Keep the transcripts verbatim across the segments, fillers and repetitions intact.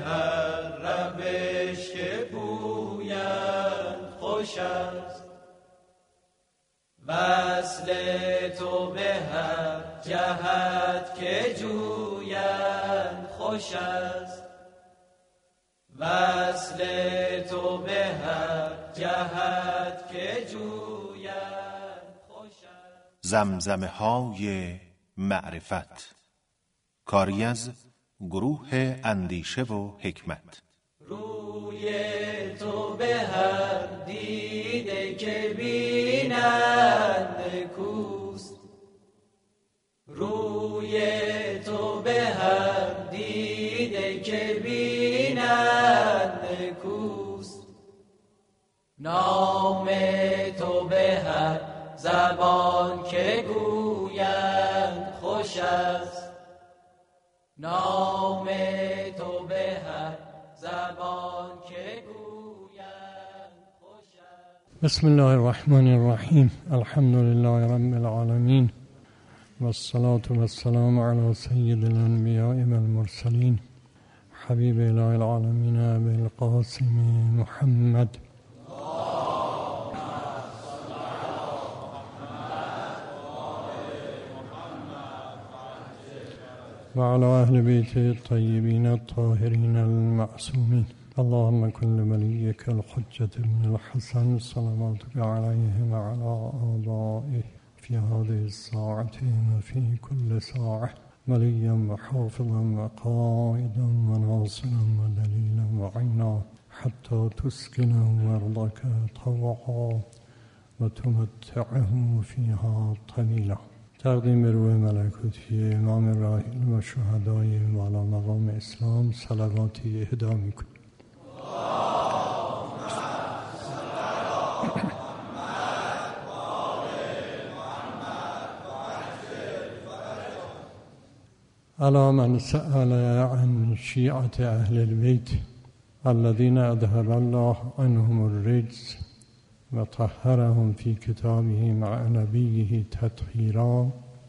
هر روش که پویند خوش است، وصل تو به هر جهت که جویند خوش است، وصل تو به هر جهت که جویند خوش است. زمزمه های معرفت، کاری از گروه اندیشه و حکمت. روی تو به هر دیده که بینند کوست، روی تو به هر دیده که بینند کوست، نام تو به هر زبان که گویند خوش است، نام تو به هر زبان که گویند خوش است. بسم الله الرحمن الرحیم. الحمد لله رب العالمین و الصلاة و السلام علی سید الانبیاء و المرسلین حبیب اله العالمین ابی القاسم محمد و علی اهل بیت الطیبین الطاهرین المعصومین. اللهم کن ولیک الحجة ابن الحسن صلواتک علیه و علی آبائه فی هذه الساعة و فی کل ساعة ولیا و حافظا و قائدا و ناصرا و دلیلا و عینا حتی تسکن ارضک طوعا و تمتعه فیها طویلا. تقدیم به روح ملکوتی امام راحل و شهدای والا مقام اسلام صلواتی اهدا میکنیم. الا من سأل عن شیعة اهل البیت الذين اذهب الله عنهم الرجس و طهرهم فی کتابه مع نبیه تطهیرا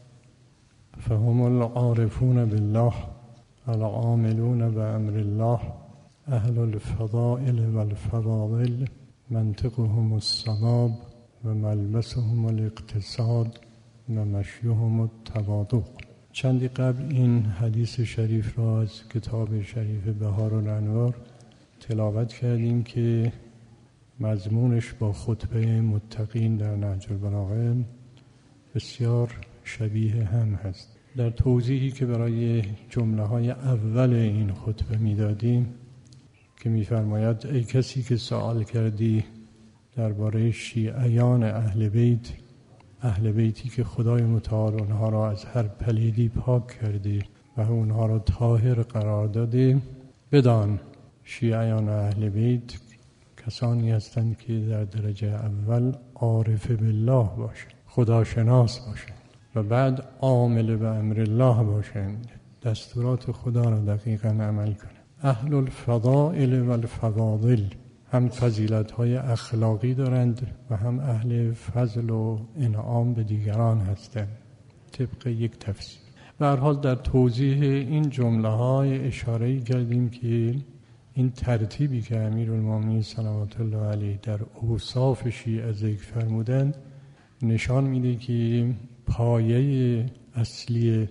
فهم العارفون بالله العاملون بأمر الله اهل الفضائل و الفضائل منطقهم الصواب و ملبسهم الاقتصاد و مشیهم التواضع. چندی قبل این حدیث شریف را از کتاب شریف بهارالانوار تلاوت کردیم که مضمونش با خطبه متقین در نهج البلاغه بسیار شبیه هم هست. در توضیحی که برای جمله های اول این خطبه میدادیم که میفرماید ای کسی که سوال کردی درباره شیعیان اهل بیت، اهل بیتی که خدای متعال اونها را از هر پلیدی پاک کرده و اونها را طاهر قرار داده، بدان شیعیان اهل بیت کسانی هستند که در درجه اول عارف بالله باشند، خداشناس باشند و بعد عامل به امر الله باشند، دستورات خدا را دقیقاً عمل کنند. اهل الفضائل و الفواضل هم فضیلت‌های اخلاقی دارند و هم اهل فضل و انعام به دیگران هستند طبق یک تفسیر. به هر حال در توضیح این جمله‌های اشاره‌ای کردیم که این ترتیبی که امیرالمومنین صلوات الله علیه در اوصاف شیعه ذکر فرمودند نشان میده که پایه اصلی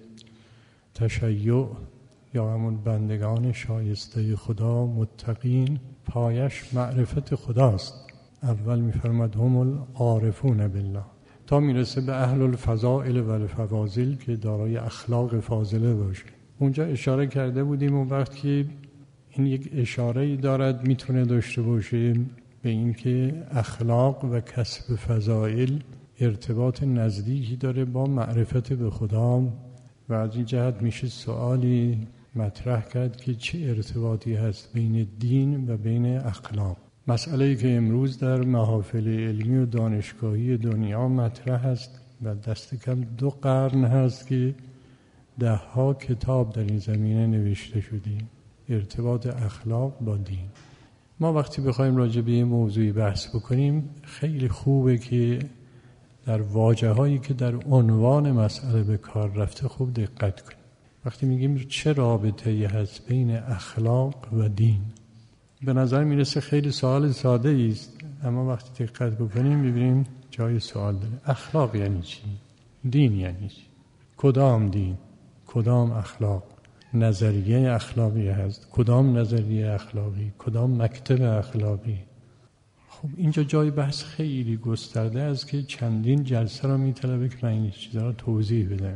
تشیع یا همون بندگان شایسته خدا متقین پایش معرفت خداست. اول میفرماد هم العارفون بالله تا میرسه به اهل الفضائل و الفواضل که دارای اخلاق فاضله باشه. اونجا اشاره کرده بودیم اون وقت که این یک اشاره‌ای دارد میتونه داشته باشه به اینکه اخلاق و کسب فضائل ارتباط نزدیکی داره با معرفت به خدا و از این جهت میشه سوالی مطرح کرد که چه ارتباطی هست بین دین و بین اخلاق. مسئله‌ای که امروز در محافل علمی و دانشگاهی دنیا مطرح است و دست کم دو قرن هست که ده ها کتاب در این زمینه نوشته شده، ارتباط اخلاق با دین. ما وقتی بخوایم راجع به این موضوعی بحث بکنیم خیلی خوبه که در واژه‌هایی که در عنوان مسئله به کار رفته خوب دقت کنیم. وقتی میگیم چه رابطه‌ای هست بین اخلاق و دین، به نظر میرسه خیلی سوال ساده است، اما وقتی دقت بکنیم میبینیم جای سوال داره. اخلاق یعنی چی؟ دین یعنی چی؟ کدام دین؟ کدام اخلاق؟ نظریه اخلاقی هست، کدام نظریه اخلاقی؟ کدام مکتب اخلاقی؟ خب اینجا جای بحث خیلی گسترده است که چندین جلسه را میطلبه که من این چیزا را توضیح بدم.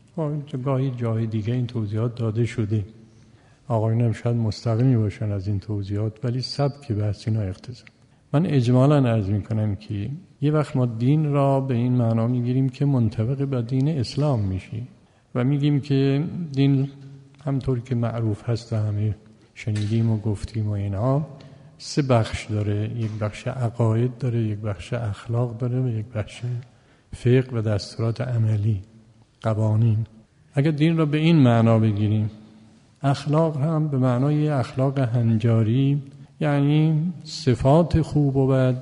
گاهی جای دیگه این توضیحات داده شده، آقایون هم شاید مستقیمی باشن از این توضیحات، ولی سبک بحث اینا اقتضا. من اجمالاً عرض میکنم که یه وقت ما دین را به این معنا میگیریم که منطبق به دین اسلام میشی و میگیم که دین همطور که معروف هست و همه شنیدیم و گفتیم و اینا سه بخش داره، یک بخش عقاید داره، یک بخش اخلاق داره و یک بخش فقه و دستورات عملی، قوانین. اگر دین را به این معنا بگیریم، اخلاق هم به معنای اخلاق هنجاری، یعنی صفات خوب و بد،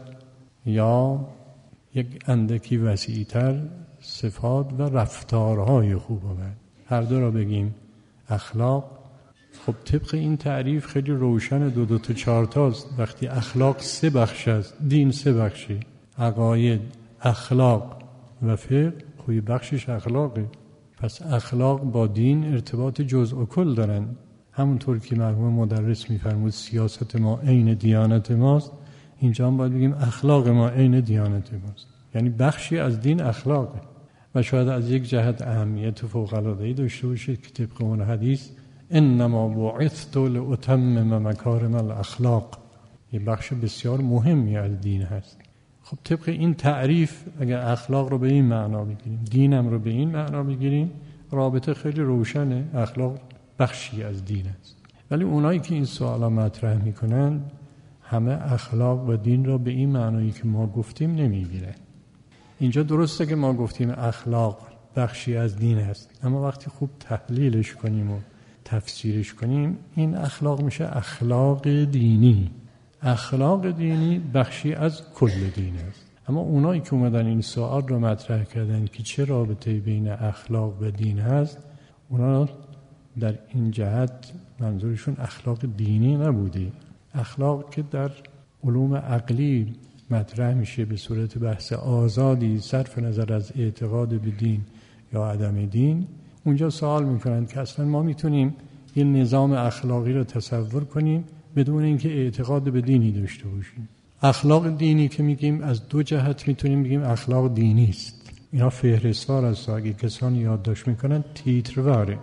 یا یک اندکی وسیع‌تر صفات و رفتارهای خوب و بد، هر دو را بگیم اخلاق. خب طبق این تعریف خیلی روشن، دو دو تا چهار تاست. وقتی اخلاق سه بخش است، دین سه بخشی، عقاید، اخلاق و فقه، خوی بخشش اخلاقه. پس اخلاق با دین ارتباط جزء و کل دارن. همونطور که مرحوم مدرس میفرمود سیاست ما عین دیانت ماست، اینجا هم باید بگیم اخلاق ما عین دیانت ماست، یعنی بخشی از دین اخلاقه. و شاید از یک جهت اهمیت فوق‌العاده‌ای داشته باشه که طبق اون حدیث انما بعثت لاتمم مکارم الاخلاق، یه بخش بسیار مهمی از دین هست. خب طبق این تعریف اگر اخلاق رو به این معنا بگیریم، دینم رو به این معنا بگیریم، رابطه خیلی روشنه، اخلاق بخشی از دین است. ولی اونایی که این سوالا مطرح میکنن همه اخلاق و دین را به این معنایی که ما گفتیم نمیگیرن. اینجا درسته که ما گفتیم اخلاق بخشی از دین است، اما وقتی خوب تحلیلش کنیم و تفسیرش کنیم، این اخلاق میشه اخلاق دینی. اخلاق دینی بخشی از کل دین است. اما اونایی که اومدن این سوال رو مطرح کردن که چه رابطه‌ای بین اخلاق و دین هست، اونا در این جهت منظورشون اخلاق دینی نبوده. اخلاق که در علوم عقلی مطرح میشه به صورت بحث آزادی صرف نظر از اعتقاد به دین یا عدم دین، اونجا سوال میکنن که اصلا ما میتونیم یه نظام اخلاقی رو تصور کنیم بدون اینکه اعتقاد به دینی داشته باشیم. اخلاق دینی که میگیم از دو جهت میتونیم بگیم اخلاق دینی است. اینا فهرستوار است، اگه کسان یادداشت میکنن تیترواره.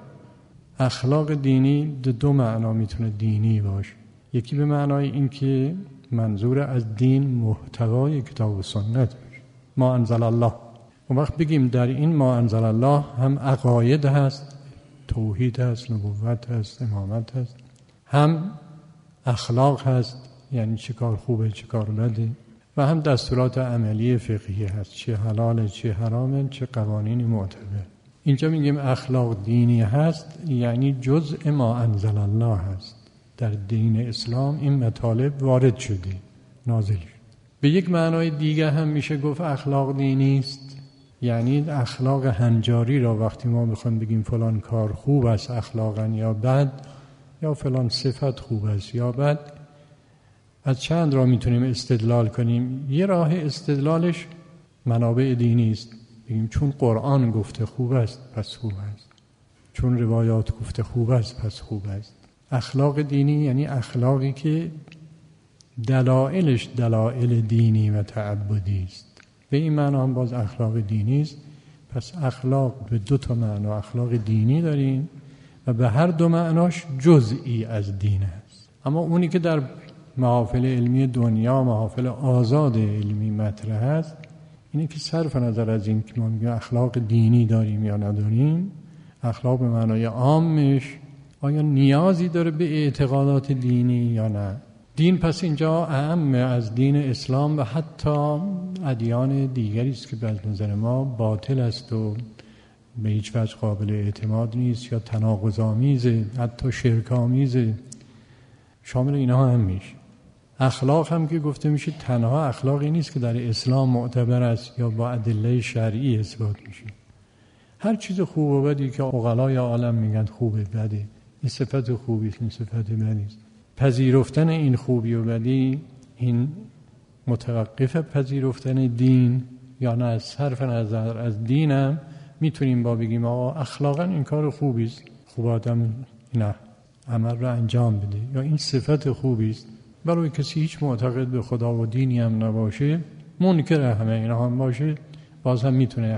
اخلاق دینی دو, دو معنا میتونه دینی باشه. یکی به معنای این که منظور از دین محتوای کتاب و سنت باشه، ما انزل الله. اون وقت بگیم در این ما انزل الله هم عقاید هست، توحید هست، نبوت هست، امامت هست، هم اخلاق هست، یعنی چه کار خوبه چه کار بده، و هم دستورات عملی فقهی هست، چه حلاله چه حرامه، چه قوانین معتبر. اینجا میگیم اخلاق دینی هست، یعنی جزء ما انزل الله هست. در دین اسلام این مطالب وارد شده، نازل شده. به یک معنای دیگه هم میشه گفت اخلاق دینی است، یعنی اخلاق هنجاری را وقتی ما بخوایم بگیم فلان کار خوب است اخلاقاً یا بد، یا فلان صفت خوب است یا بد، از چند راه میتونیم استدلال کنیم. یه راه استدلالش منابع دینی است، بگیم چون قرآن گفته خوب است پس خوب است، چون روایات گفته خوب است پس خوب است. اخلاق دینی یعنی اخلاقی که دلایلش دلایل دینی و تعبدی است. به این معنا هم باز اخلاق دینی است. پس اخلاق به دو تا معنا اخلاق دینی داریم و به هر دو معناش جزئی از دین است. اما اونی که در محافل علمی دنیا، محافل آزاد علمی مطرح است، اینه که صرف نظر از این که ما میگیم اخلاق دینی داریم یا نداریم، اخلاق به معنای عامش آیا نیازی داره به اعتقادات دینی یا نه. دین پس اینجا اعم از دین اسلام و حتی ادیان دیگری است که به نظر ما باطل است و به هیچ وجه قابل اعتماد نیست یا تناقض‌آمیزه، حتی شرک‌آمیزه، شامل اینها هم میشه. اخلاق هم که گفته میشه تنها اخلاقی نیست که در اسلام معتبر است یا با ادله شرعی اثبات میشه. هر چیز خوب و بدی که عقلای عالم میگن خوبه بده، این صفت خوبی است، این صفت بدی است. پذیرفتن این خوبی و بدی، این متوقف پذیرفتن دین یا نه؟ از صرف نظر از دینم میتونیم با بگیم آقا اخلاقا این کار خوبی است، خوب آدم نه عمل رو انجام بده، یا این صفت خوبی است. برای کسی هیچ معتقد به خدا و دینی هم نباشه، منکر همه اینا هم باشه، باز هم میتونه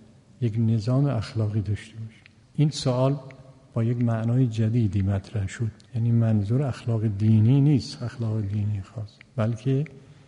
یک نظام اخلاقی داشته باشه. این سوال با یک معنای جدیدی مطرح شد، یعنی منظور اخلاق دینی نیست، اخلاق دینی خاص، بلکه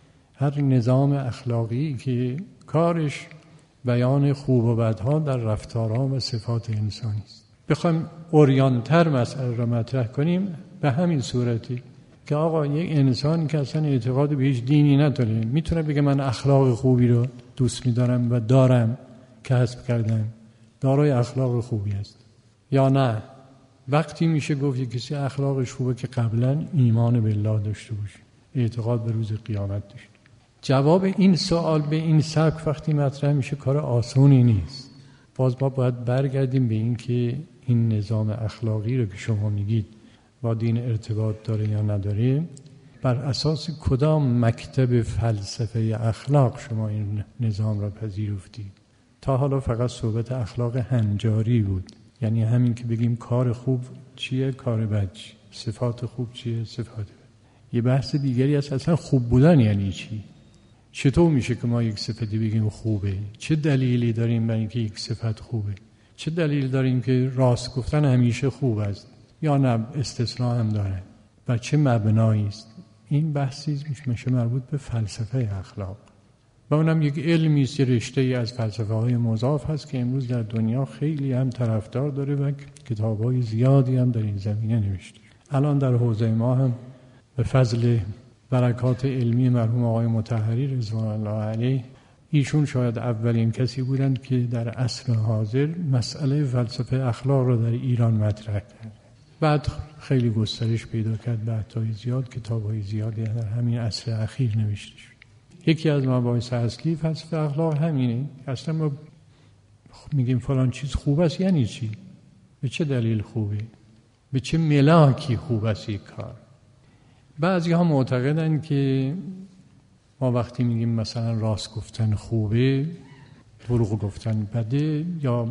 هر نظام اخلاقی که کارش بیان خوب و بدها در رفتارها و صفات انسانی است. بخوایم اوریانتر مسئله را مطرح کنیم به همین صورتی که آقا یک انسانی که اصلا اعتقاد به هیچ دینی نداره میتونه بگه من اخلاق خوبی رو دوست می‌دارم و دارم، کسب کردم، دارای اخلاق خوبی است، یا نه وقتی میشه گفت یک کسی اخلاقش خوبه که قبلا ایمان بالله داشته باشه، اعتقاد به روز قیامت داشته. جواب این سوال به این سبک وقتی مطرح میشه کار آسونی نیست. باز ما باید برگردیم به این که این نظام اخلاقی رو که شما میگید با دین ارتباط داره یا نداره، بر اساس کدام مکتب فلسفه اخلاق شما این نظام را پذیرفتید؟ تا حالا فقط صحبت اخلاق هنجاری بود، یعنی همین که بگیم کار خوب چیه، کار بد چیه، صفات خوب چیه، صفات بد. یه بحث دیگری است اصلا خوب بودن یعنی چی؟ چطور میشه که ما یک صفتی بگیم خوبه؟ چه دلیلی داریم برای اینکه یک صفت خوبه؟ چه دلیل داریم که راست گفتن همیشه خوب است یا نه استثناء هم داره؟ و چه مبنایی است؟ این بحثی میشه مربوط به فلسفه اخلاق. و اونم یک علمی است، رشته‌ای از فلسفه های مضاف هست که امروز در دنیا خیلی هم طرفدار داره و کتاب‌های زیادی هم در این زمینه نوشته. الان در حوزه ما هم به فضل برکات علمی مرحوم آقای مطهری رضوان الله علیه، ایشون شاید اولین کسی بودند که در عصر حاضر مسئله فلسفه اخلاق را در ایران مطرح کرد. بعد خیلی گسترش پیدا کرد، بحث‌های زیاد، کتاب‌های زیادی در همین عصر اخیر نوشته شد. یکی از مباحث اصلی فلسفه اخلاق همینه. اصلا ما میگیم فلان چیز خوب است یعنی چی؟ به چه دلیل خوبه؟ به چه ملاکی خوب است یک کار؟ بعضی ها معتقدن که ما وقتی میگیم مثلا راست گفتن خوبه، دروغ گفتن بده، یا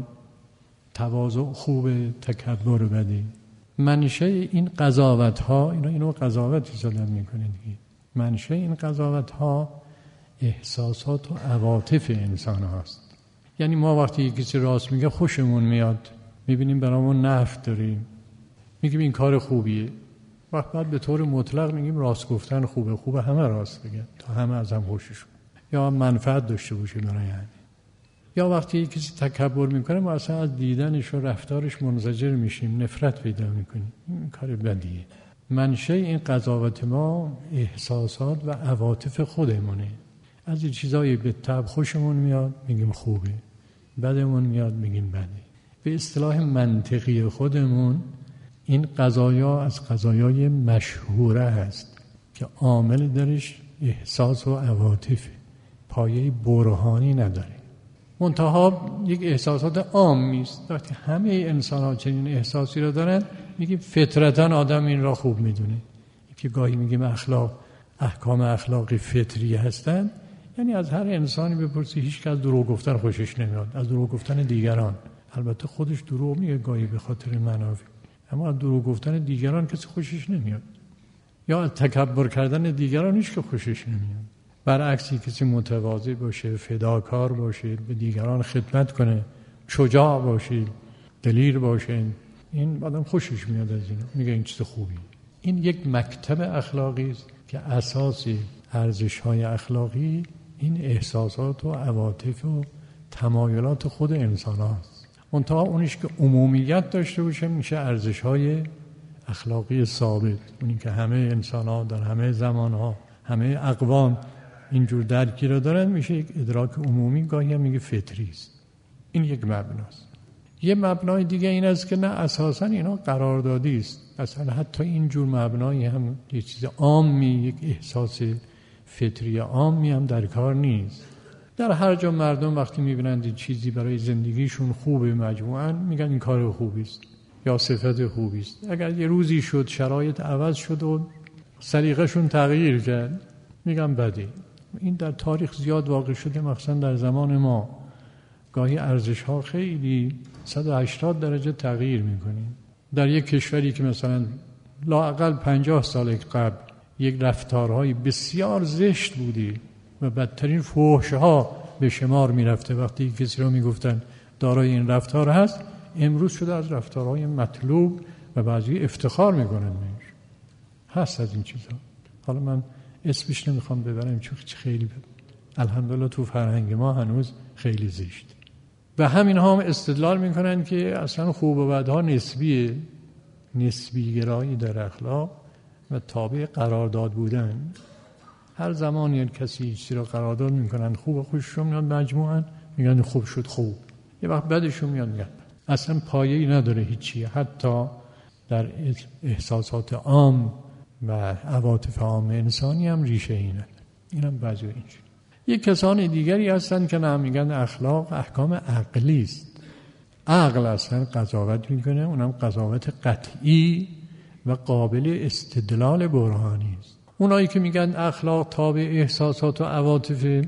تواضع خوبه، تکبر بده. منشه این قضاوت ها، اینا اینو قضاوتی زدن میکنه دیگه. منشه این قضاوت ها احساسات و عواطف انسان هاست. یعنی ما وقتی کسی راست میگه خوشمون میاد، میبینیم برامون نفع داریم، میگیم این کار خوبیه. وقت بعد به طور مطلق میگیم راست گفتن خوبه، خوبه همه راست بگن تا همه از هم خوششون یا منفعت داشته باشه برای همه. یا وقتی کسی تکبر میکنه ما اصلا از دیدنش و رفتارش منزجر میشیم، نفرت پیدا میکنیم، این کار بدیه. منشه این قضاوت ما احساسات و عواطف خودمونه. از این چیزایی به طبع خوشمون میاد میگیم خوبه، بدمون میاد میگیم بده. به اصطلاح منطقی خودمون این قضایا از قضایای مشهوره هست که عامل درش احساس و عواطف، پایه برهانی نداره. منتها یک احساسات عامی است. وقتی همه انسان ها چنین احساسی را دارن میگیم فطرتاً آدم این را خوب میدونه. که گاهی میگیم اخلاق احکام اخلاقی فطری هستند، یعنی از هر انسانی بپرسی هیچ که از دروغ گفتن خوشش نمیاد، از دروغ گفتن دیگران. البته خودش دروغ میگه گاهی به خاطر منافع، اما از دروغ گفتن دیگران کسی خوشش نمیاد. یا از تکبر کردن دیگران هیچ که خوشش نمیاد. برعکسی کسی متواضع باشه، فداکار باشه، به دیگران خدمت کنه، شجاع باشه، دلیر باشه، این آدم خوشش میاد از این، میگه این چیز خوبی. این یک مکتب اخلاقی است که اساس ارزش‌های اخلاقی این احساسات و عواطف و تمایلات خود انسان هاست. منتها اونیش که عمومیت داشته باشه میشه ارزش‌های اخلاقی ثابت، اونی که همه انسان ها در همه زمان ها، همه اقوام اینجور درکی رو دارن، میشه یک ادراک عمومی، گاهی هم میگه فطری است. این یک مبناست. یه مبنای دیگه این است که نه، اساساً اینا قراردادی است. اصلا حتی اینجور مبنایی هم یه چیز عامی، یک احساس فطری عامی هم در کار نیست. در هر جا مردم وقتی میبینند چیزی برای زندگیشون خوبه مجموعاً میگن این کار خوبی است یا صفت خوبی است. اگر یه روزی شد شرایط عوض شد و سلیقه‌شون تغییر کرد میگن بده. این در تاریخ زیاد واقع شده، مخصوصا در زمان ما گاهی ارزش‌ها خیلی صد و هشتاد درجه تغییر می‌کنه. در یک کشوری که مثلا لااقل پنجاه سال قبل یک رفتارهای بسیار زشت بودی و بدترین فحش‌ها به شمار می‌رفته، وقتی کسی رو می‌گفتن دارای این رفتار هست، امروز شده از رفتارهای مطلوب و بعضی افتخار می‌کنن بهش. هست از این چیزا. حالا من اسمش نمیخوام ببرم چون خیلی الحمدلله تو فرهنگ ما هنوز خیلی زشت. و همین هم استدلال میکنن که اصلا خوب و بدها نسبیه، نسبی گرایی در اخلاق و تابع قرارداد بودن. هر زمانی کسی چیزی رو قرارداد میکنن خوب و خوششون میاد مجموعاً میگن خوب شد خوب، یه وقت بدشون میاد میگن اصلا پایه‌ای نداره هیچی. حتی در احساسات عام و عواطف عام انسانی هم ریشه اینه. اینم بعضی اینجوری. یک کسان دیگری هستن که نه میگن اخلاق احکام عقلی است. عقل اصلا قضاوت میکنه، اونم قضاوت قطعی و قابل استدلال برهانی است. اونایی که میگن اخلاق تابع احساسات و عواطف،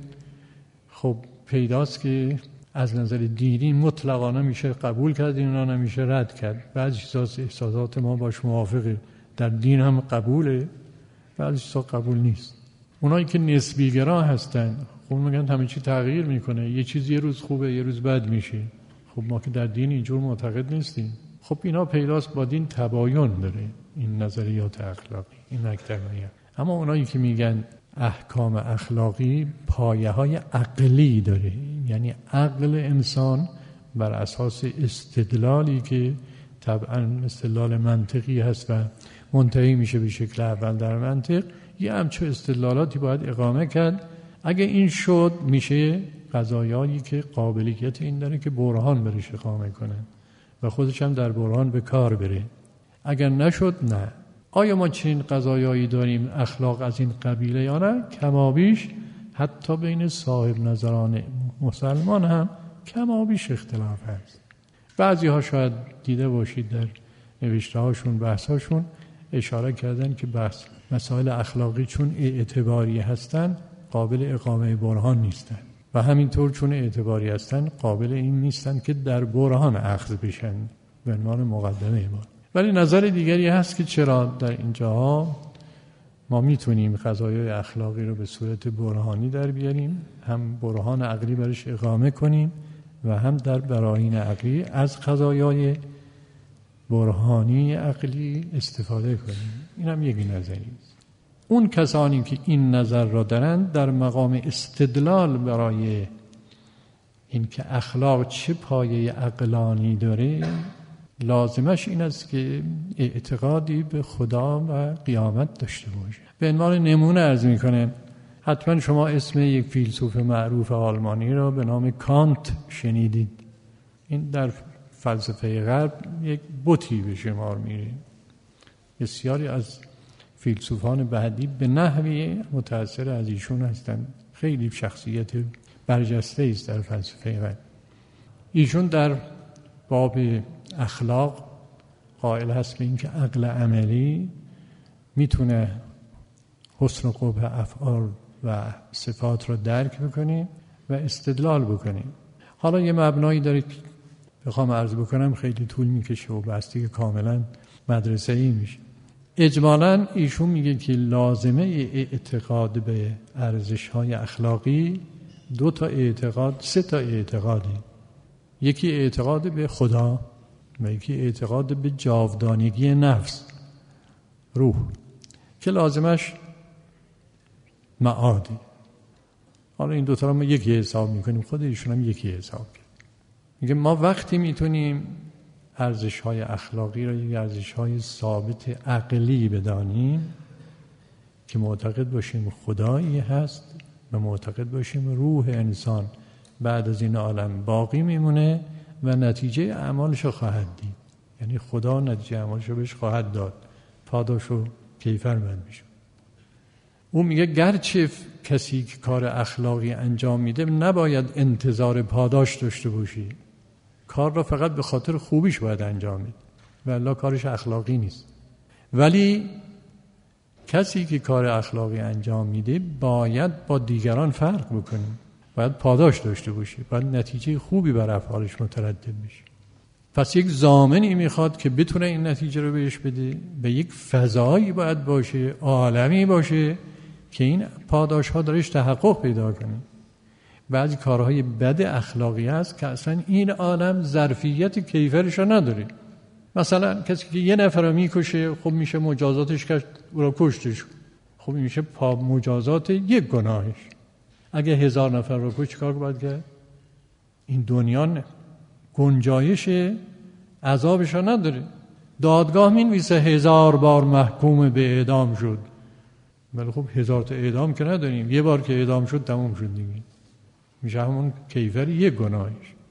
خب پیداست که از نظر دینی مطلقاً نمیشه قبول کرد، اینا نمیشه رد کرد. بعضی چیزا احساسات ما باش موافقه، در دین هم قبوله، بعضی چیزا قبول نیست. اونایی که نسبی گرا هستن خب میگن همه چی تغییر میکنه، یه چیز یه روز خوبه یه روز بد میشه. خب ما که در دین اینجور معتقد نیستیم. خب اینا پیداست با دین تباین داره این نظریات اخلاقی، این نکته‌هایی. اما اونایی که میگن احکام اخلاقی پایه های عقلی داره، یعنی عقل انسان بر اساس استدلالی که طبعا استدلال منطقی هست و منتهی میشه به شکل اول در منطق، یه همچه استدلالاتی باید اقامه کرد. اگه این شد میشه قضایایی که قابلیت این داره که برهان برش اقامه کنن و خودش هم در برهان به کار بره. اگر نشد نه. آیا ما چنین قضایایی داریم اخلاق از این قبیله یا نه؟ کمابیش حتی بین صاحب نظران مسلمان هم کمابیش اختلاف هست. بعضی ها شاید دیده باشید در نوشته هاشون بحث هاشون اشاره کردن که بحث مسائل اخلاقی چون اعتباری هستن قابل اقامه برهان نیستن و همینطور چون اعتباری هستن قابل این نیستن که در برهان اخذ بشن به عنوان مقدمه ما. ولی نظر دیگری هست که چرا در اینجاها ما میتونیم قضایای اخلاقی رو به صورت برهانی در بیاریم، هم برهان عقلی برش اقامه کنیم و هم در براهین عقلی از قضایای برهانی عقلی استفاده کنیم. این هم یکی نظری است. اون کسانی که این نظر را دارند در مقام استدلال برای این که اخلاق چه پایه عقلانی داره، لازمش این است که اعتقادی به خدا و قیامت داشته باشه. به عنوان نمونه عرض میکنه، حتما شما اسم یک فیلسوف معروف آلمانی را به نام کانت شنیدید. این در فلسفه غرب یک بتی به شمار میره. بسیاری از فیلسوفان بعدی به نحوی متأثر از ایشون هستند. خیلی شخصیت برجسته است در فلسفه غرب. ایشون در باب اخلاق قائل هست به این که عقل عملی میتونه حسن و قبح افعال و صفات را درک بکنه و استدلال بکنه. حالا یه مبنایی داره که بخوام عرض بکنم خیلی طول میکشه و بسته که کاملا مدرسه‌ای میشه. اجمالاً ایشون میگه که لازمه اعتقاد به ارزش‌های اخلاقی دو تا اعتقاد، سه تا اعتقاده. یکی اعتقاد به خدا و یکی اعتقاد به جاودانگی نفس، روح، که لازمش معاده. حالا این دوتا رو ما یکی حساب میکنیم، خود ایشون هم یکی حساب کرد. میگه ما وقتی میتونیم ارزش‌های اخلاقی را یک ارزش‌های ثابت عقلی بدانیم که معتقد باشیم خدایی هست و معتقد باشیم روح انسان بعد از این عالم باقی میمونه و نتیجه اعمالش رو خواهد دید. یعنی خدا نتیجه اعمالش رو بهش خواهد داد، پاداش و کیفر بند میشه. اون میگه گرچه کسی که کار اخلاقی انجام میده نباید انتظار پاداش داشته باشی، کار را فقط به خاطر خوبیش باید انجام بده و الا کارش اخلاقی نیست. ولی کسی که کار اخلاقی انجام میده باید با دیگران فرق بکنه، باید پاداش داشته باشه، باید نتیجه خوبی بر افعالش مترتب بشه. پس یک ضامنی میخواد که بتونه این نتیجه رو بهش بده، به یک فضایی باید باشه، عالمی باشه که این پاداش ها درش تحقق پیدا کنه. بعضی کارهای بد اخلاقی هست که اصلا این عالم ظرفیت کیفرش رو نداره. مثلا کسی که یه نفر رو میکشه، خب میشه مجازاتش کرد، او رو کشتش، خب میشه پا مجازات یک گناهش. اگه هزار نفر رو کش کار باید کرد؟ این دنیا نه. گنجایش عذابش رو نداره. دادگاه مینویسه هزار بار محکوم به اعدام شد، ولی خب هزار تا اعدام که نداریم، یه بار که اعدام شد تموم شد دیگه، میشه همون کیفر یک گناهش.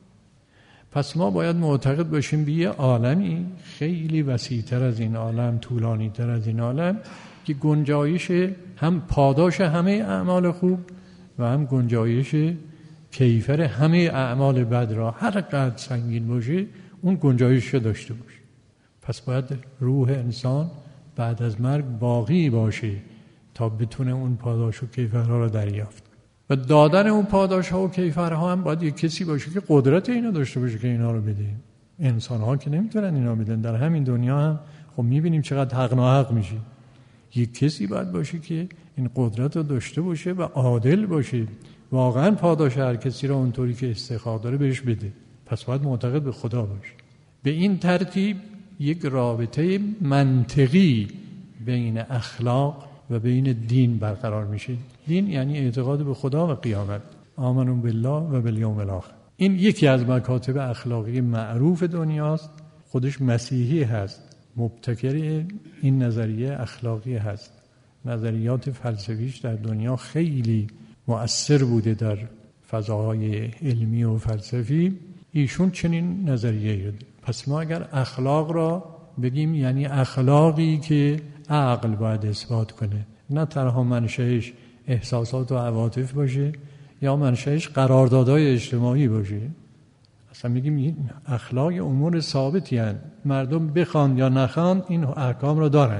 پس ما باید معتقد باشیم به یه عالمی خیلی وسیع‌تر از این عالم، طولانی‌تر از این عالم، که گنجایش هم پاداش همه اعمال خوب و هم گنجایش کیفر همه اعمال بد را هر قدر سنگین باشه اون گنجایش داشته باشه. پس باید روح انسان بعد از مرگ باقی باشه تا بتونه اون پاداش و کیفرها را دریافت. و دادن اون پاداش ها و کیفرها هم باید یک کسی باشه که قدرت اینا داشته باشه که اینا رو بده. انسان ها که نمیتونن اینا بدن. در همین دنیا هم خب میبینیم چقدر حق ناحق میشه. یک کسی باید باشه که این قدرت رو داشته باشه و عادل باشه، واقعا پاداش هر کسی رو اونطوری که استحقاق داره بهش بده. پس باید معتقد به خدا باشه. به این ترتیب یک رابطه منطقی بین اخلاق و بین دین برقرار میشه. دین یعنی اعتقاد به خدا و قیامت، آمنوا بالله و بالیوم الاخر. این یکی از مکاتب اخلاقی معروف دنیاست. خودش مسیحی هست، مبتکر این نظریه اخلاقی هست. نظریات فلسفیش در دنیا خیلی مؤثر بوده در فضاهای علمی و فلسفی. ایشون چنین نظریه‌ای رو. پس ما اگر اخلاق را بگیم یعنی اخلاقی که عقل باید اثبات کنه، نه تنها منشأش احساسات و عواطف باشه یا منشأش قراردادهای اجتماعی باشه. اصلا میگیم این اخلاق امور ثابتی هستند، مردم بخوان یا نخوان این احکام رو دارن،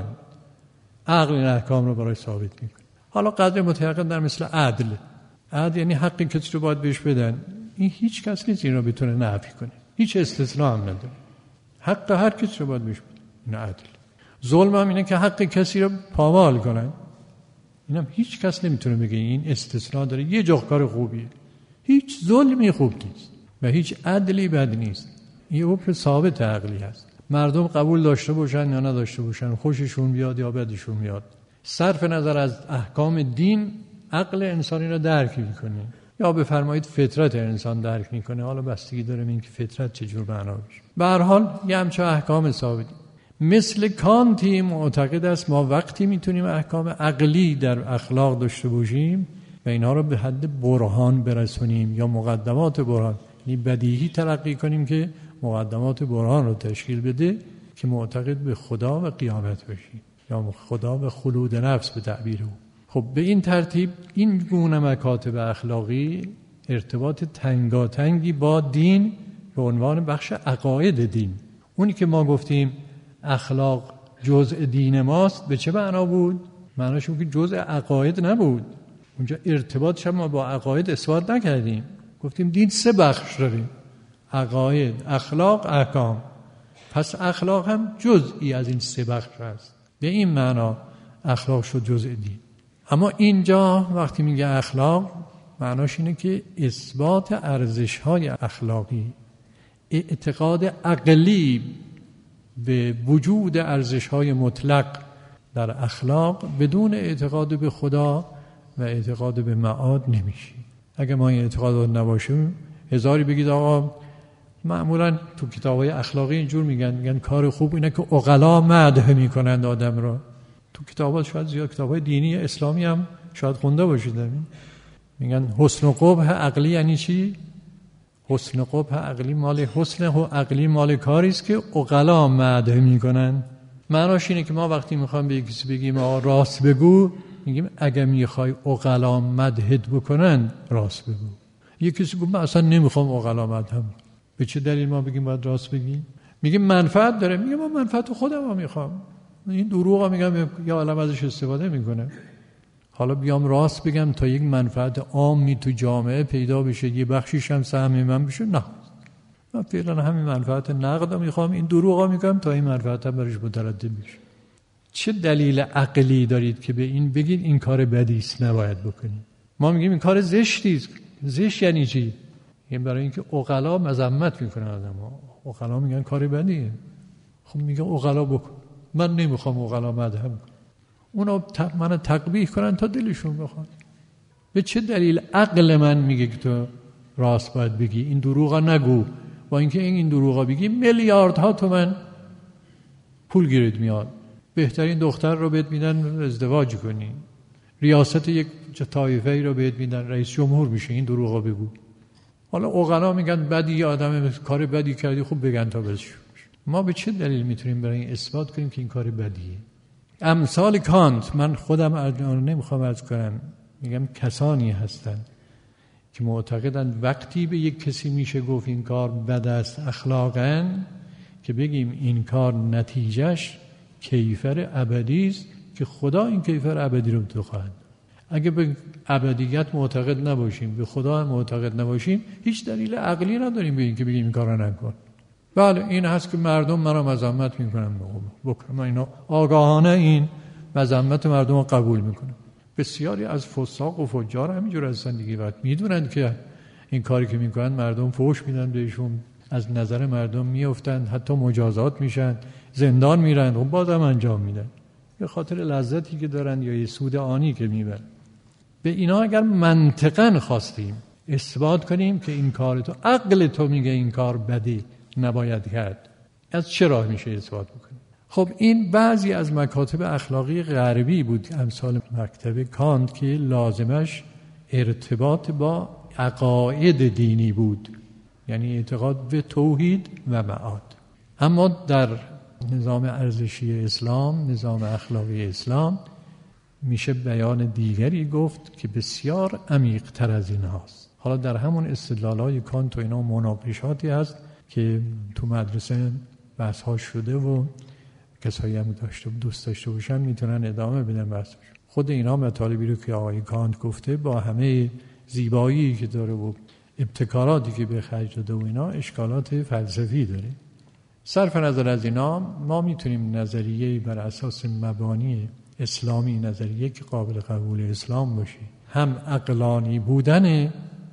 عقل این احکام رو برای ثابت میکنه. حالا قدر متعاقد در مثل عدل، عدل یعنی حقی کسی رو باید بهش بدن، این هیچ کس نیست این رو بتونه نفی کنه، هیچ استثناء هم نداره، حق هر کسی رو باید بهش بدن. این عدل. ظلم هم اینه که حق کسی رو پامال کنن، اینم هیچ کس نمیتونه بگه این استثناء داره، یه جا کار خوبیه. هیچ ظلمی خوب نیست و هیچ عدلی بد نیست. این حکم ثابت عقلی هست. مردم قبول داشته باشن یا نداشته باشن، خوششون بیاد یا بدشون بیاد، صرف نظر از احکام دین عقل انسانی رو درک میکنه، یا بفرمایید فطرت انسان درک میکنه. حالا بستگی داره این که فطرت چجور بنا بشه. به هر حال یه همچه احکام ثابت. مثل کانتی معتقد است ما وقتی میتونیم احکام عقلی در اخلاق داشته باشیم و اینها رو به حد برهان برسونیم یا مقدمات برهان، یعنی بدیهی تلقی کنیم که مقدمات برهان رو تشکیل بده، که معتقد به خدا و قیامت باشیم یا خدا و خلود نفس به تعبیر او. خب به این ترتیب این گونه مکاتب اخلاقی ارتباط تنگاتنگی با دین به عنوان بخش عقاید دین. اونی که ما گفتیم اخلاق جزء دین ماست، به چه معنا بود؟ معناش اون که جزء عقاید نبود. اونجا ارتباطش ما با عقاید اثبات نکردیم. گفتیم دین سه بخش داره: عقاید، اخلاق، احکام. پس اخلاق هم جزئی از این سه بخش است. به این معنا اخلاق شد جزء دین. اما اینجا وقتی میگه اخلاق، معناش اینه که اثبات ارزش‌های اخلاقی، اعتقاد عقلی به وجود ارزش‌های مطلق در اخلاق بدون اعتقاد به خدا و اعتقاد به معاد نمیشه. اگه ما این اعتقاد نباشیم، هزاری بگید آقا معمولا تو کتاب‌های اخلاقی اینجور میگن، میگن کار خوب اینه که عقلا مدح میکنند آدم را. تو کتابات شاید زیاد کتاب‌های دینی اسلامی هم شاید خونده باشید، میگن حسن و قبح عقلی یعنی چی؟ حسن و قبح عقلی مال حسن و عقلی مال کاری است که عقلا مدح میکنن. معناش اینه که ما وقتی میخوام به کسی بگیم آقا راست بگو، میگیم اگه میخوای عقلا مدحت بکنن راست بگو. یه کسی گفت من اصلا نمیخوام عقلا مدحم، به چه دلیل ما بگیم باید راست بگیم؟ میگیم منفعت داره، میگم من منفعت خودم هم میخوام. این دروغا میگم یه عالم ازش استفاده میکنه. حالا بیام راست بگم تا یک منفعت عامی تو جامعه پیدا بشه، یه بخشیش هم سهم من بشه؟ نه، من فعلا همین منفعت نقدم میخوام، این دروغا میگم تا این منفعت هم برش متردد بشه. چه دلیل عقلی دارید که به این بگید این کار بدی است نباید بکنید؟ ما میگیم این کار زشتی است. زشت یعنی چی؟ یعنی برای اینکه عقلا مذمت میکنن آدم‌ها. عقلا میگن کار بدیه. خب میگه عقلا بکن، من نمیخوام عقلا مدحم کنم. اونا منو تقبیح کنن تا دلشون بخواد. به چه دلیل عقل من میگه که تو راست باید بگی، این دروغا نگو؟ با اینکه این این دروغا بگی میلیاردها تومن پول گیرت میاد، بهترین دختر رو بهت میدن ازدواج کنی، ریاست یک طایفه رو بهت میدن، رئیس جمهور میشه، این دروغا بگو. حالا عقلا میگن بدی، آدم کار بدی کردی، خوب بگن تا بشه. ما به چه دلیل میتونیم برای این اثبات کنیم که این کار بدیه؟ امثال کانت، من خودم نمیخوام عرض کنم، میگم کسانی هستن که معتقدند وقتی به یک کسی میشه گفت این کار بد است اخلاقاً که بگیم این کار نتیجهش کیفر ابدی است که خدا این کیفر ابدی رو تو خواهد. اگه به ابدیت معتقد نباشیم، به خدا معتقد نباشیم، هیچ دلیل عقلی نداریم به این که بگیم این کارو نکن. بله این هست که مردم مرا مذمت میکنن، بکنم اینا آگاهانه این مذمت مردم رو قبول میکنن. بسیاری از فساق و فجار همینجور هستن دیگه، وقت میدونن که این کاری که میکنن مردم فحش میدن بهشون، از نظر مردم میافتن، حتی مجازات میشن، زندان میرن، خب بازم انجام میدن به خاطر لذتی که دارن یا یه سود آنی که میبرن. به اینا اگر منطقاً خواستیم اثبات کنیم که این کار تو عقل تو میگه این کار بدی نباید کرد، از چه راه میشه اثبات بکنیم؟ خب این بعضی از مکاتب اخلاقی غربی بود، امثال مکتب کانت که لازمش ارتباط با عقاید دینی بود، یعنی اعتقاد به توحید و معاد. اما در نظام ارزشی اسلام، نظام اخلاقی اسلام، میشه بیان دیگری گفت که بسیار عمیق تر از این هاست. حالا در همون استدلالای کانت و اینا مناقشاتی هست که تو مدرسه بحث ها شده و کسایی هم داشته دوست داشته باشن میتونن ادامه بدن بحثش. خود اینا مطالبی رو که آقای کانت گفته با همه زیبایی که داره و ابتکاراتی که به خرج داده و اینا اشکالات فلسفی داره. صرف نظر از اینا ما میتونیم نظریه بر اساس مبانی اسلامی، نظریه که قابل قبول اسلام باشه، هم عقلانی بودن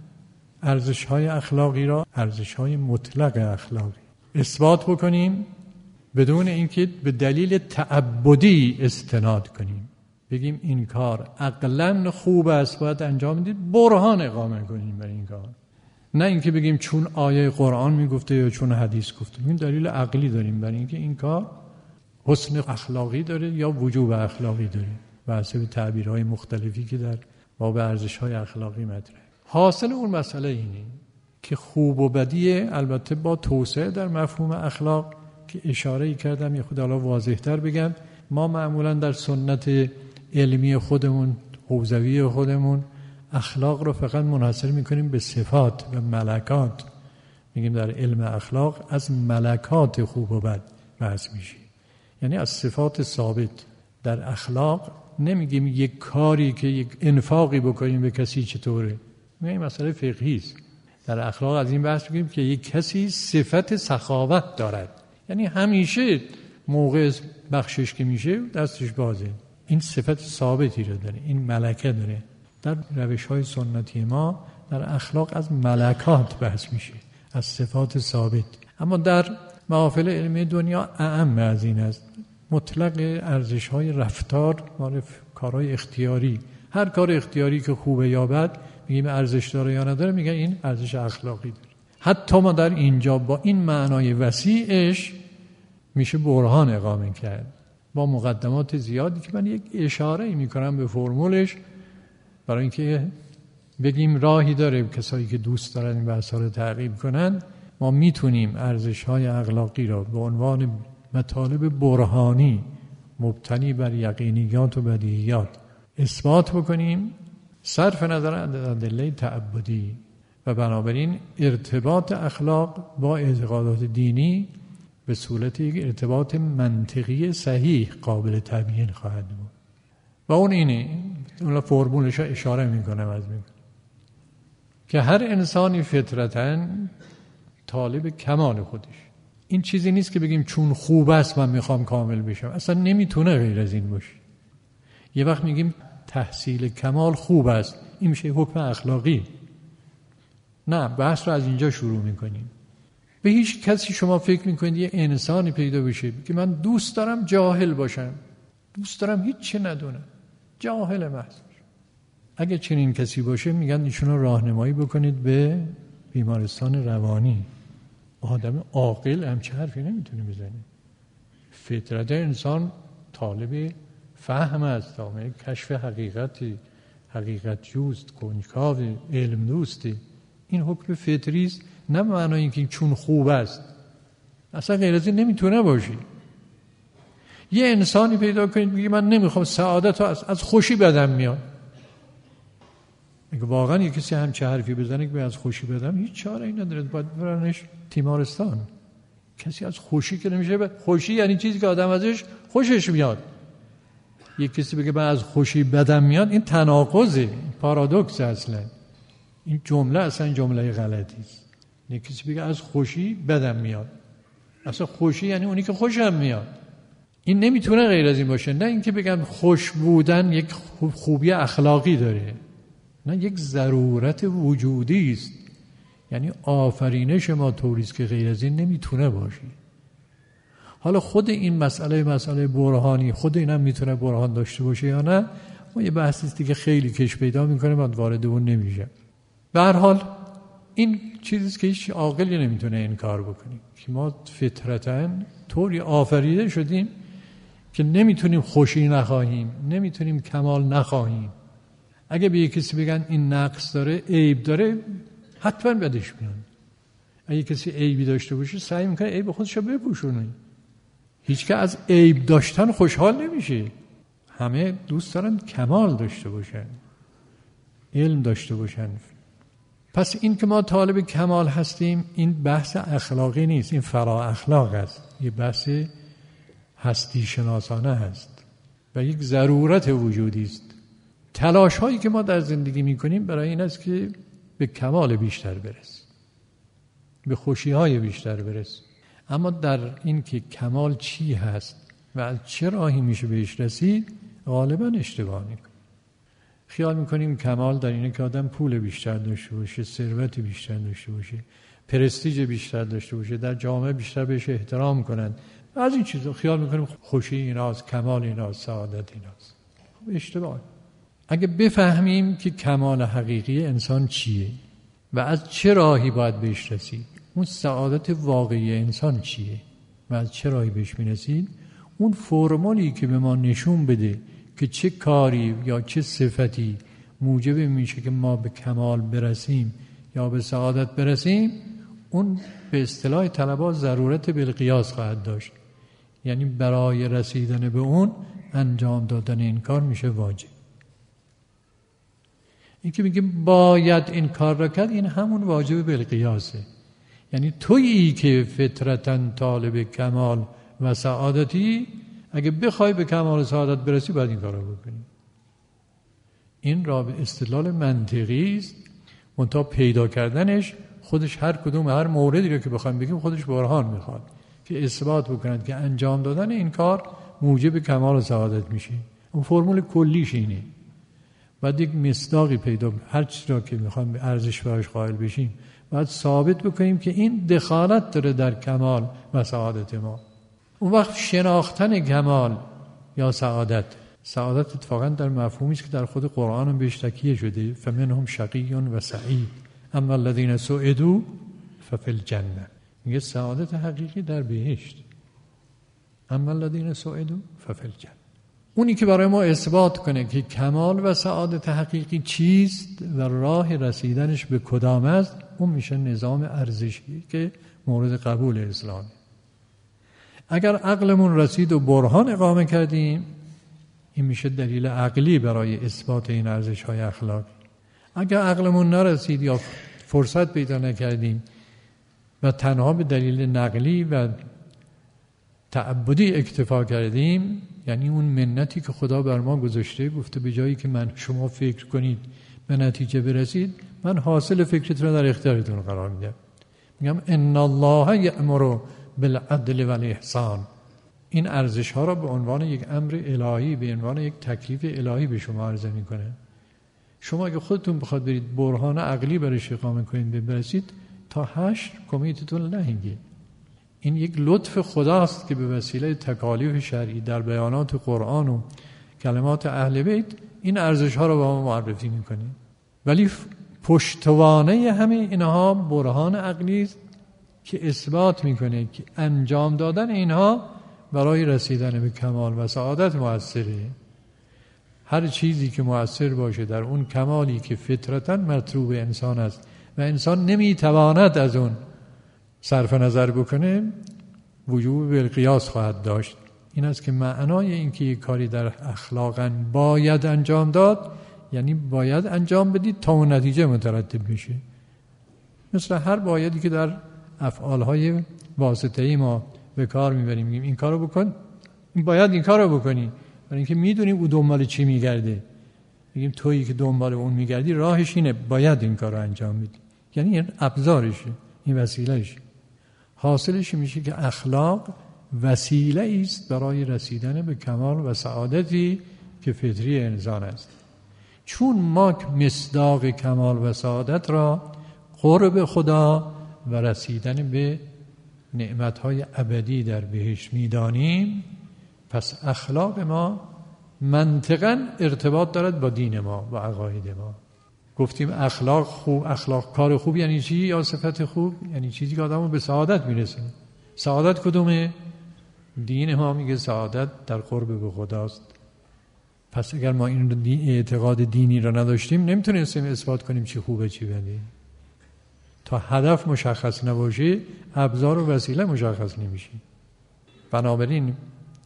ارزش‌های اخلاقی را ارزش‌های مطلق اخلاقی اثبات بکنیم بدون اینکه به دلیل تعبدی استناد کنیم، بگیم این کار عقلاً خوب است باید انجام بدید، برهان اقامه کنیم برای این کار، نه اینکه بگیم چون آیه قرآن میگفته یا چون حدیث گفته. این دلیل عقلی داریم برای اینکه این کار حسن اخلاقی داره یا وجوب اخلاقی داره، و حسب تعبیرهای مختلفی که در باب ارزش‌های اخلاقی مطرحه. حاصل اون مسئله اینه که خوب و بدی، البته با توسعه در مفهوم اخلاق که اشاره کردم، یه خود حالا واضح‌تر بگم، ما معمولا در سنت علمی خودمون، حوزوی خودمون، اخلاق رو فقط منحصر میکنیم به صفات و ملکات. میگیم در علم اخلاق از ملکات خوب و بد بحث میشه، یعنی از صفات ثابت. در اخلاق نمیگیم یک کاری که یک انفاقی بکنیم به کسی چطوره، میگیم مسئله فقهی است. در اخلاق از این بحث میگیم که یک کسی صفت سخاوت دارد، یعنی همیشه موقع بخشش که میشه دستش بازه، این صفت ثابتی رو داره، این ملکه داره. در روش‌های سنتی ما در اخلاق از ملکات بحث میشه، از صفات ثابت. اما در محافل علمی دنیا اعم از این است، مطلق ارزش‌های رفتار، مال کارهای اختیاری، هر کار اختیاری که خوبه یا بد میگیم ارزش داره یا نداره، میگن این ارزش اخلاقی داره. حتی ما در اینجا با این معنای وسیعش میشه برهان اقامه کرد با مقدمات زیادی که من یک اشاره میکنم به فرمولش، برای اینکه بگیم راهی داره کسایی که دوست دارن این بحثا رو تعقیب کنن. ما میتونیم ارزش‌های اخلاقی را به عنوان مطالب برهانی مبتنی بر یقینیات و بدیهیات اثبات بکنیم صرف نظر از ادله تعبدی، و بنابراین ارتباط اخلاق با اعتقادات دینی به صورت یک ارتباط منطقی صحیح قابل تبیین خواهد بود. و اون اینه، اون فرمولش رو اشاره میکنم از میکنم که هر انسانی فطرتاً طالب کمال خودش. این چیزی نیست که بگیم چون خوب است من میخوام کامل بشم، اصلا نمیتونه غیر از این باشه. یه وقت میگیم تحصیل کمال خوب است، این میشه حکم اخلاقی. نه، بحث رو از اینجا شروع میکنیم. به هیچ کسی شما فکر میکنید یه انسانی پیدا بشه که من دوست دارم جاهل باشم، دوست دارم هیچ چی ندونم، جاهل محض. اگه چنین کسی باشه میگن ایشونو راهنمایی بکنید به بیمارستان روانی. آدم عاقل همچه حرفی نمیتونه بزنه. فطرت انسان طالب فهم است، طالب کشف حقیقتی، حقیقت جوست، کنجکاو، علم دوستی. این حکم فطری است، نه معنی اینکه چون خوب است، اصلا غیر از این نمیتونه باشی. یه انسانی پیدا کنید میگه من نمیخوام سعادت رو از, از خوشی بدم میاد. اگه واقعا یه کسی همچه حرفی بزنه که از خوشی بدم، هیچ چاره ای نداره، باید برنش تیمارستان. کسی از خوشی که نمیشه ب... خوشی یعنی چیزی که آدم ازش خوشش میاد. یه کسی بگه من از خوشی بدم میاد، این تناقضه، پارادوکس اصلا. این جمله اصلا جمله غلطی است. یه کسی بگه از خوشی بدم میاد، اصلا خوشی یعنی اونی که خوشم میاد. این نمیتونه غیر از این باشه. نه اینکه بگم خوش بودن یک خوبی اخلاقی داره، نه، یک ضرورت وجودی است. یعنی آفرینش ما طوریست که غیر از این نمیتونه باشه. حالا خود این مسئله مسئله برهانی، خود اینم میتونه برهان داشته باشه یا نه، ما یه بحثی است که خیلی کش پیدا میکنه، من وارد اون نمیشم. به هر حال این چیزیست که هیچ عاقلی نمیتونه انکار بکنه که ما فطرتاً طوری آفریده شدیم که نمیتونیم خوشی نخواهیم، نمیتونیم کمال نخواهیم. اگه به کسی بگن این نقص داره، عیب داره، حتما بدش میاد. اگه کسی عیبی داشته باشه سعی میکنه عیب خودش رو بپوشونه. هیچ که از عیب داشتن خوشحال نمیشه. همه دوست دارن کمال داشته باشن، علم داشته باشن. پس این که ما طالب کمال هستیم، این بحث اخلاقی نیست، این فرا اخلاق است. یه بحث هستی شناسانه هست و یک ضرورت وجودی است. تلاش هایی که ما در زندگی میکنیم برای این است که به کمال بیشتر برسیم، به خوشی های بیشتر برسیم. اما در این که کمال چی هست و از چه راهی میشه بهش رسید، غالبا اشتباه میکنیم. خیال میکنیم کمال در اینه که آدم پول بیشتر داشته باشه، ثروت بیشتر داشته باشه، پرستیژ بیشتر داشته باشه، در جامعه بیشتر بهش احترام کنن. از این چیزا خیال میکنیم خوشی ایناست، کمال ایناست، سعادت ایناست. خب اشتباه. اگه بفهمیم که کمال حقیقی انسان چیه و از چه راهی باید بهش رسید، اون سعادت واقعی انسان چیه و از چه راهی بهش میرسید، اون فرمولی که به ما نشون بده که چه کاری یا چه صفتی موجب میشه که ما به کمال برسیم یا به سعادت برسیم، اون به اصطلاح طلبا ضرورت بالقیاس خواهد داشت. یعنی برای رسیدن به اون انجام دادن این کار میشه واجب. این که میگیم باید این کار را کرد، این همون واجب بالقیاسه. یعنی تویی که فطرتاً طالب کمال و سعادتی، اگه بخوای به کمال و سعادت برسی باید این کار را بکنی. این را به استدلال منطقی است، منتها پیدا کردنش خودش هر کدوم هر موردی رو که بخوایم بگیم خودش برهان میخواد که اثبات بکنند که انجام دادن این کار موجب کمال و سعادت میشه. اون فرمول کلیش اینه. بعد یک مصداقی پیدا، هر چیزی را که میخوایم ارزش براش قائل بشیم باید ثابت بکنیم که این دخالت داره در کمال و سعادت ما. اون وقت شناختن کمال یا سعادت، سعادت اتفاقا در مفهومی است که در خود قرآن هم بهش تکیه شده، فمنهم شقی و سعید اما الذین سعدوا ففی الجنه. میگه سعادت حقیقی در بهشت، اما الذین سعدوا ففی الجنه. اونی که برای ما اثبات کنه که کمال و سعادت حقیقی چیست و راه رسیدنش به کدام است، اون میشه نظام ارزشی که مورد قبول اسلامه. اگر عقلمون رسید و برهان اقامه کردیم، این میشه دلیل عقلی برای اثبات این ارزش‌های اخلاقی. اگر عقلمون نرسید یا فرصت پیدا نکردیم و تنها به دلیل نقلی و تعبدی اکتفا کردیم، یعنی اون منتی که خدا بر ما گذاشته، گفته به جایی که من شما فکر کنید به نتیجه برسید، من حاصل فکرتون رو در اختیارتون قرار میدم. میگم ان الله یأمر بالعدل والاحسان. این ارزش ها را به عنوان یک امر الهی، به عنوان یک تکلیف الهی به شما عرضه میکنه. شما اگه خودتون بخواد برید برهان عقلی برش اقامه کنید برسید، تا هشت کمیتتون نهینگید. این یک لطف خداست که به وسیله تکالیف شرعی در بیانات قرآن و کلمات اهل بیت این ارزش ها رو به ما معرفی میکنه. ولی پشتوانه همه اینها برهان عقلی است که اثبات میکنه که انجام دادن اینها برای رسیدن به کمال و سعادت مؤثره. هر چیزی که مؤثر باشه در اون کمالی که فطرتاً مطلوب انسان است و انسان نمیتواند از اون صرف نظر بکنه، وجوب بالقیاس خواهد داشت. این است که معنای این که یک کاری در اخلاقاً باید انجام داد، یعنی باید انجام بدید تا اون نتیجه مترتب میشه. مثل هر بایدی که در افعالهای واسطه‌ای ما به کار میبریم، میگیم این کارو بکن، این باید این کارو بکنی، برای اینکه میدونیم او دنبال چی میگرده. میگیم تویی که دنبال اون میگردی راهش اینه، باید این کارو انجام بدی. یعنی این ابزارشه، این وسیلهشه. حاصلش میشه که اخلاق وسیله است برای رسیدن به کمال و سعادتی که فطری انسان است. چون ما مصداق کمال و سعادت را قرب خدا و رسیدن به نعمتهای ابدی در بهشت میدانیم، پس اخلاق ما منطقاً ارتباط دارد با دین ما و عقاید ما. گفتیم اخلاق خوب، اخلاق کار خوب یعنی چی؟ یا صفت خوب یعنی چیزی که آدمو به سعادت میرسه. سعادت کدومه؟ دین ما میگه سعادت در قرب به خداست. پس اگر ما این اعتقاد دینی را نداشتیم نمیتونستیم اثبات کنیم چی خوبه چی بده. تا هدف مشخص نباشه ابزار و وسیله مشخص نمیشه. بنابراین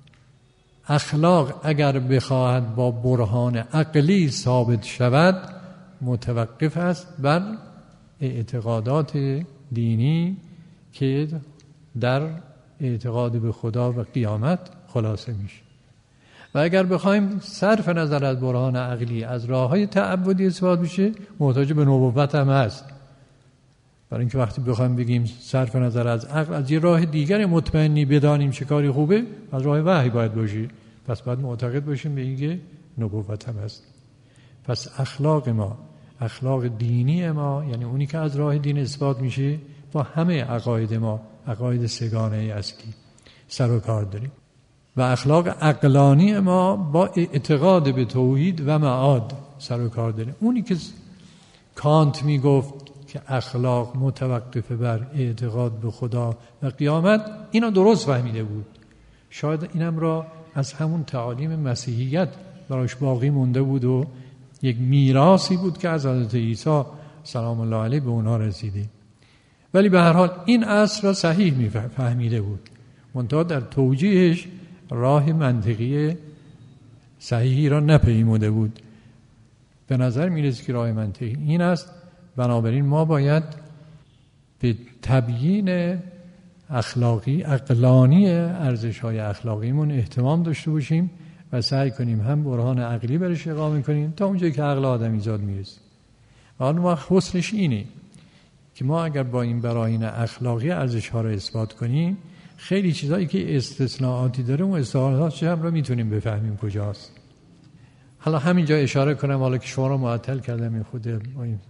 اخلاق اگر بخواهد با برهان عقلی ثابت شود متوقف است بر اعتقادات دینی که در اعتقاد به خدا و قیامت خلاصه میشه. و اگر بخوایم صرف نظر از برهان عقلی از راه‌های تعبدی اثبات بشه، محتاج به نبوت هم هست. برای اینکه وقتی بخوایم بگیم صرف نظر از عقل از یه راه دیگر مطمئنی بدانیم چه کاری خوبه، از راه وحی باید باشه. پس باید معتقد باشیم به اینکه نبوت هم هست. پس اخلاق ما، اخلاق دینی ما، یعنی اونی که از راه دین اثبات میشه، با همه عقاید ما، عقاید سگانه اصلی سر و کار داریم. و اخلاق عقلانی ما با اعتقاد به توحید و معاد سر و کار داریم. اونی که کانت میگفت که اخلاق متوقف بر اعتقاد به خدا و قیامت، اینا درست فهمیده بود. شاید اینم را از همون تعالیم مسیحیت براش باقی مونده بود و یک میراثی بود که از حضرت عیسی سلام الله علیه به اونها رسیده. ولی به هر حال این اصل را صحیح میفهمیده بود، منتها در توجیهش راه منطقی صحیحی را نپیموده بود. به نظر میرسه که راه منطقی این است. بنابراین ما باید به تبیین اخلاقی عقلانی ارزش‌های اخلاقیمون اهتمام داشته باشیم و سعی کنیم هم برهان عقلی برش اقامه کنیم تا اونجایی که عقل آدم ایجاد میرسه. حالا ما حسنش اینه که ما اگر با این براهین اخلاقی ارزش‌ها رو اثبات کنیم، خیلی چیزایی که استثناءاتی داره و استثناءاتش هم رو میتونیم بفهمیم کجاست. حالا همینجا اشاره کنم، حالا که شما رو معطل کردم، این خود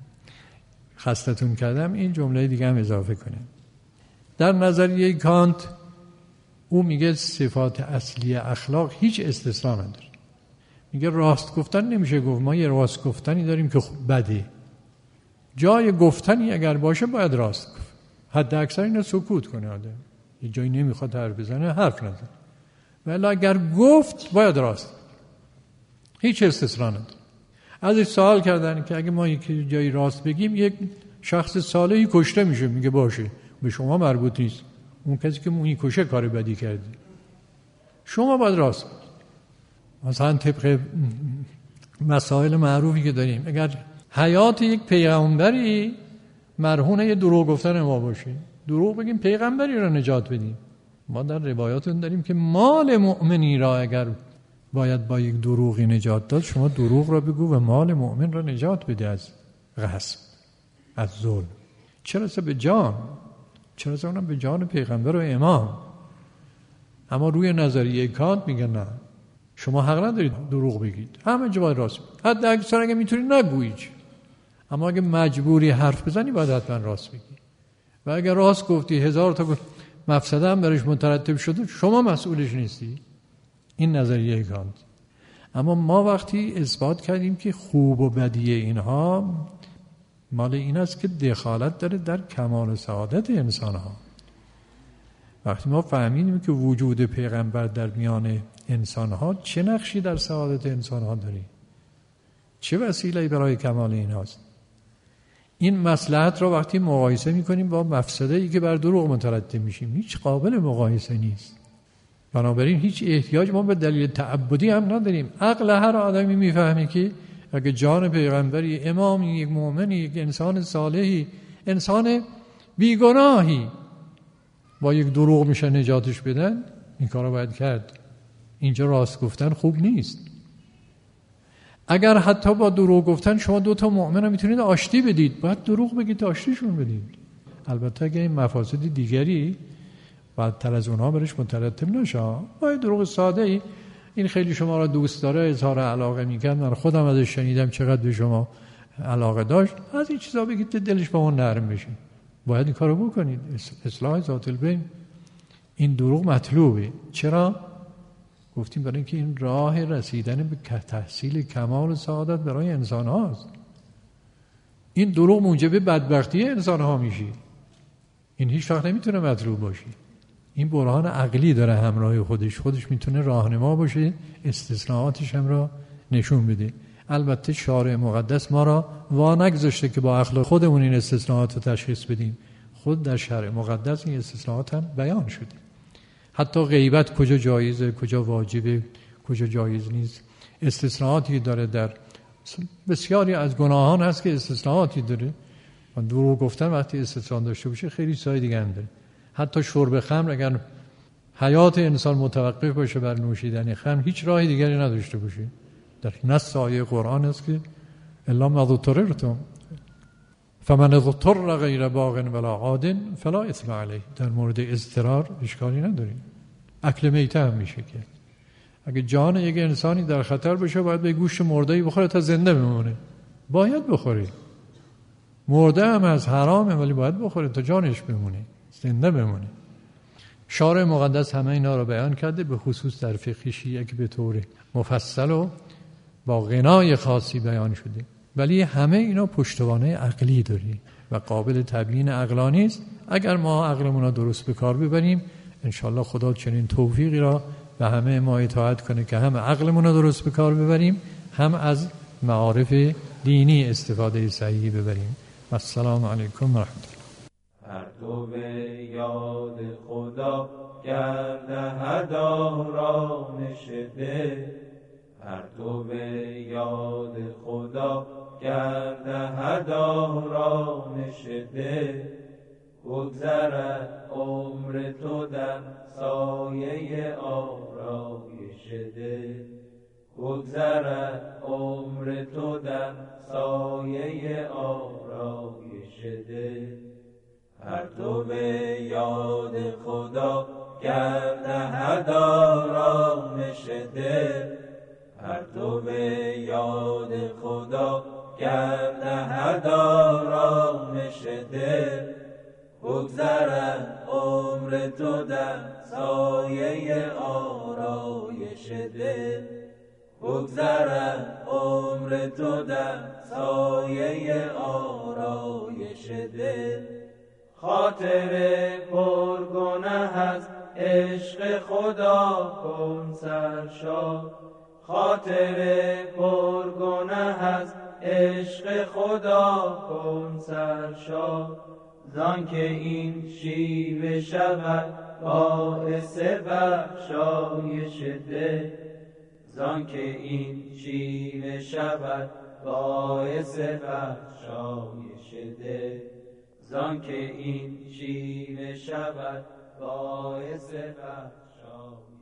خستتون کردم، این جمله دیگه هم اضافه کنم. در نظریه کانت او میگه صفات اصلی اخلاق هیچ استثنا نداره. میگه راست گفتن نمیشه گفت، ما یه راست گفتنی داریم که بده. جای گفتنی اگر باشه باید راست گفت. حد اکثر اینو سکوت کنه آدم. یه جایی نمیخواد حرف بزنه حرف نزنه. ولی اگر گفت باید راست. هیچ استثنا نداره. ازش سوال کردن که اگه ما یک جایی راست بگیم یک شخص صالحی کشته میشه، میگه باشه به شما مربوط نیست، اون کسی که اونی کشه کار بدی کرده، شما باید راست بگید. مثلا طبق مسائل معروفی که داریم، اگر حیات یک پیغمبری مرهون یه دروغ گفتن ما باشه، دروغ بگیم پیغمبری را نجات بدیم. ما در روایاتون داریم که مال مؤمنی را اگر باید با یک دروغی نجات داد، شما دروغ را بگو و مال مؤمن را نجات بده از غصب، از ظلم. چرا به جان، چرا اونم به جان پیغمبر و امام. اما روی نظریه کانت میگن نه، شما حق ندارید دروغ بگید، همه جا باید راست بگید. حتی اکثر اگه میتونی نگویید، اما اگه مجبوری حرف بزنی باید حتما راست بگی. و اگر راست گفتی هزار تا مفسده هم برش مترتب شده، شما مسئولش نیستی. این نظریه کانت. اما ما وقتی اثبات کردیم که خوب و بدی اینها مال این است که دخالت داره در کمال سعادت انسان ها، وقتی ما فهمیدیم که وجود پیغمبر در میان انسان ها چه نقشی در سعادت انسان ها داره، چه وسیله‌ای برای کمال این هاست، این مصلحت را وقتی مقایسه میکنیم با مفسده ای که بر دروغ مترتب میشیم، هیچ قابل مقایسه نیست. بنابراین هیچ احتیاج ما به دلیل تعبدی هم نداریم. عقل هر آدمی میفهمه که اگه جان پیغمبری، امامی، یک مؤمنی، یک انسان صالحی، انسان بیگناهی با یک دروغ میشه نجاتش بدن، این کارو باید کرد. اینجا راست گفتن خوب نیست. اگر حتی با دروغ گفتن شما دو تا مؤمن رو میتونید آشتی بدید، باید دروغ بگید تا آشتیشون بدید. البته اگه این مفاسد دیگری بعد تر از اونها برش مترتب نشه، باید دروغ ساده ای، این خیلی شما را دوست داره، اظهار علاقه میکرد، من خودم ازش شنیدم چقدر به شما علاقه داشت، از این چیزا بگید که دلش با اون نرم بشه. باید این کارو بکنید. اصلاح ذات البین. این دروغ مطلوبه. چرا؟ گفتیم برای اینکه این راه رسیدن به تحصیل کمال سعادت برای انسان هاست. این دروغ موجب بدبختی انسان ها میشه. این هیچ وقت نمیتونه مطلوب باشه. این برهان عقلی داره همراه خودش، خودش میتونه راهنما باشه، استثناءاتش هم را نشون بده. البته شارع مقدس ما را وا نگذاشته که با عقل خودمون این استثناءات رو تشخیص بدیم. خود در شرع مقدس این استثناءات هم بیان شده. حتی غیبت کجا جایزه، کجا واجبه، کجا جایز نیست. استثناءاتی داره. در بسیاری از گناهان هست که استثناءاتی داره. و دروغ گفتن وقتی استثناء داشته باشه خیلی چیزای دیگه هم داره. حتی شرب خمر اگر حیات انسان متوقف باشه بر نوشیدن خمر، هیچ راهی دیگری نداشته باشه. در نص آیه قرآن است که الا ما اضطررتم فمن اضطر غیر باغ ولا عاد فلا اثم علیه. در مورد اضطرار اشکالی نداره. اکل میته هم میشه که اگه جان یک انسانی در خطر باشه باید به گوشت مرده‌ای بخوره تا زنده بمونه. باید بخوره. مرده هم از حرامه ولی باید بخوره تا جانش بمونه، زنده بمونه. شارع مقدس همه اینا رو بیان کرده، به خصوص در فقه شیعه که به طور مفصل و با غنای خاصی بیان شده. ولی همه اینا پشتوانه عقلی داری و قابل تبیین عقلانی است. اگر ما عقلمون رو درست به کار ببریم انشالله خدا چنین توفیقی را به همه ما اطاعت کنه که هم عقلمون رو درست به کار ببریم، هم از معارف دینی استفاده صحیحی ببریم. السلام علیکم و رحمت الله. پرتو یاد خدا گرد هداران شده، پرتو یاد خدا گرد هداران شده، بگذرد عمر تو در سایه آرایش ده، بگذرد عمر تو در سایه آرایش ده. پرتو یاد خدا گرد هداران شده، پرتو یاد خدا گرد هداران شده، بگذرد عمر تو در سایه آرایش ده، بگذرد عمر تو در سایه آرایش ده. خاطر پرگنه از عشق خدا کن سرشار، خاطر پرگنه از عشق خدا کن سرشار، زان که این شیوه شود باعث بخشایش ده، زان که این شیوه شود باعث بخشایش دل، زان که این شیوه شود باعث بخشایش